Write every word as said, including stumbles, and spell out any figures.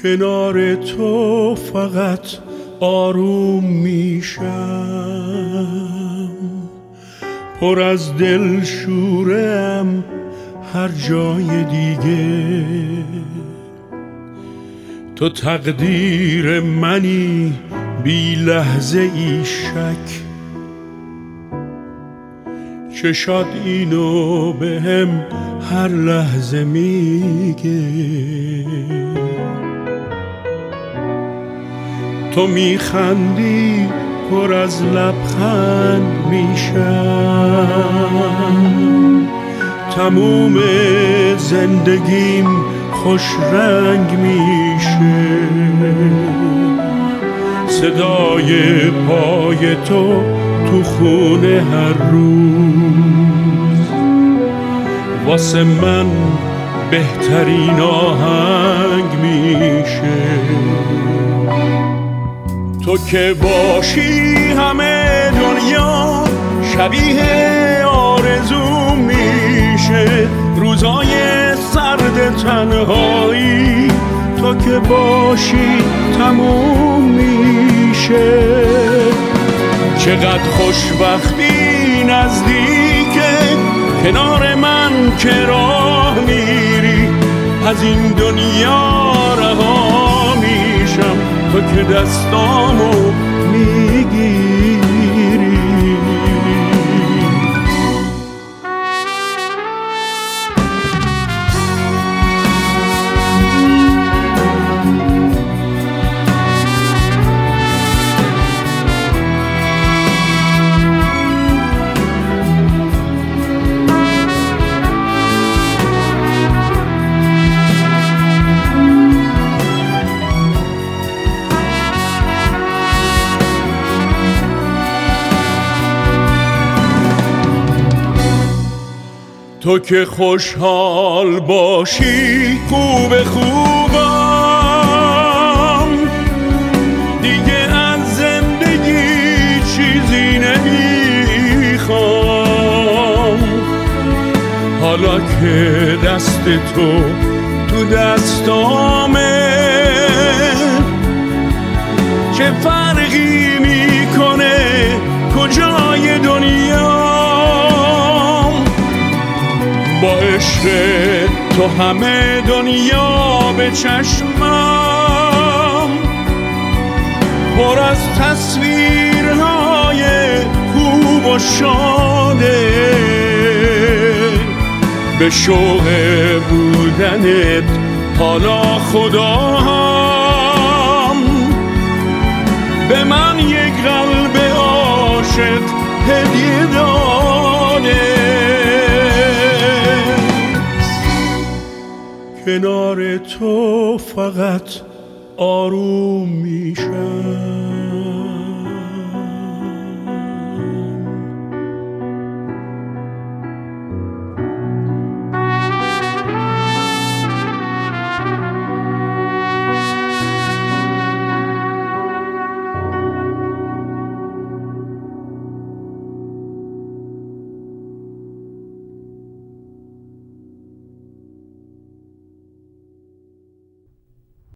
کنار تو فقط آروم میشم، پر از دل شورم هر جای دیگه. تو تقدیر منی بی لحظه ای شک، چشات اینو به هم هر لحظه میگه. تو میخندی پر از لبخند میشم، تموم زندگیم خوش رنگ میشه. صدای پای تو تو خونه هر روز واسه من بهترین آهنگ میشه. تو که باشی همه دنیا شبیه آرزو میشه. روزای سرد تنهایی تو که باشی تموم میشه. چقدر خوشبختی نزدیکه کنار من که راه میری. از این دنیا رها میشم تو که دستامو میگیری. تو که خوشحال باشی خوب خوبم، دیگه از زندگی چیزی نمیخوام. حالا که دست تو تو دستامه چه فرقی میکنه کجای دنیا. با عشق تو همه دنیا به چشمم پر از تصویرهای خوب و شاده. به شوق بودنت حالا خدا هم به من یک قلب عاشق هدیه داده. کنار تو فقط آروم میشم.